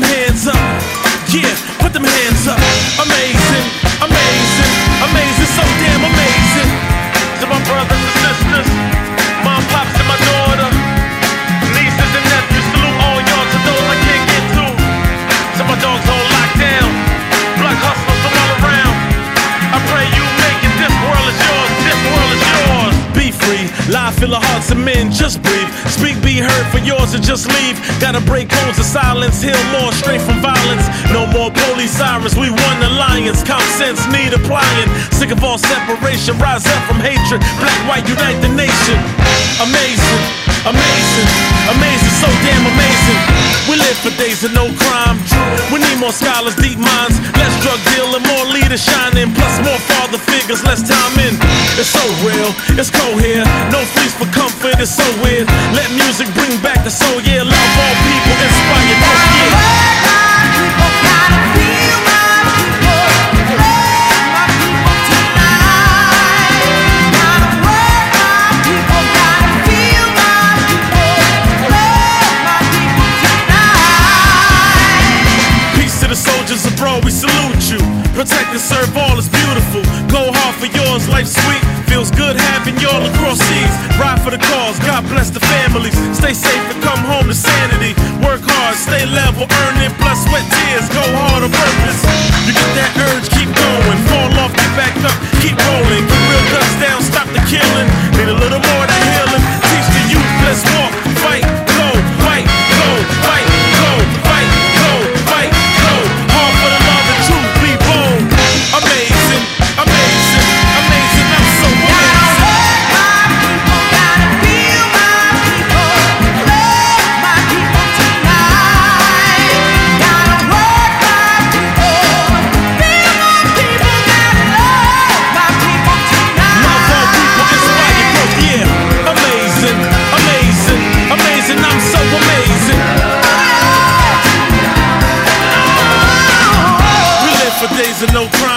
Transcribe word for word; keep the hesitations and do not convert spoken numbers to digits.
them hands up. Yeah, put them hands up. Amazing, amazing, amazing, so damn amazing. To my brothers and sisters, mom, pops, and my daughter, nieces and nephews, salute all y'all. To those I can't get to, to my dogs on lockdown, black hustlers from all around. I pray you make it. This world is yours. This world is yours. Be free. Live, fill the hearts of men. Just breathe. Speak, be heard. For yours, and just leave. Gotta break codes of silence. Heal more straight from violence. No more police sirens. We won the lions. Common sense need applying. Sick of all separation. Rise up from hatred. Black, white, unite the nation. Amazing. Amazing. Amazing. So damn amazing. We live for days of no crime. We need more scholars, deep minds. Less drug dealing, more leaders shining. Plus more father figures, less time in. It's so real, it's cold here. No fleece for comfort, it's so weird. Let music bring back the soul, yeah. Love all people, inspire, no fear. Abroad, we salute you. Protect and serve all is beautiful. Go hard for yours, life's sweet. Feels good having y'all across seas. Ride for the cause, God bless the families. Stay safe and come home to sanity. Work hard, stay level, earn it. Blood, sweat, tears, go hard on purpose. You get that urge, keep going. Fall off, get back up, keep rolling. Get real guts down, stop the killing. Need a little more to healing. Teach the youth, let's walk, fight, go, fight, go, fight, go, fight, go, fight. Amazing, amazing, amazing, I'm so amazing. Gotta work my people, gotta feel my people, love my people tonight. Gotta work my people, feel my people, gotta love my people tonight. Love all people, inspire growth, yeah. Amazing, amazing, amazing, I'm so amazing. We live for days of no crime.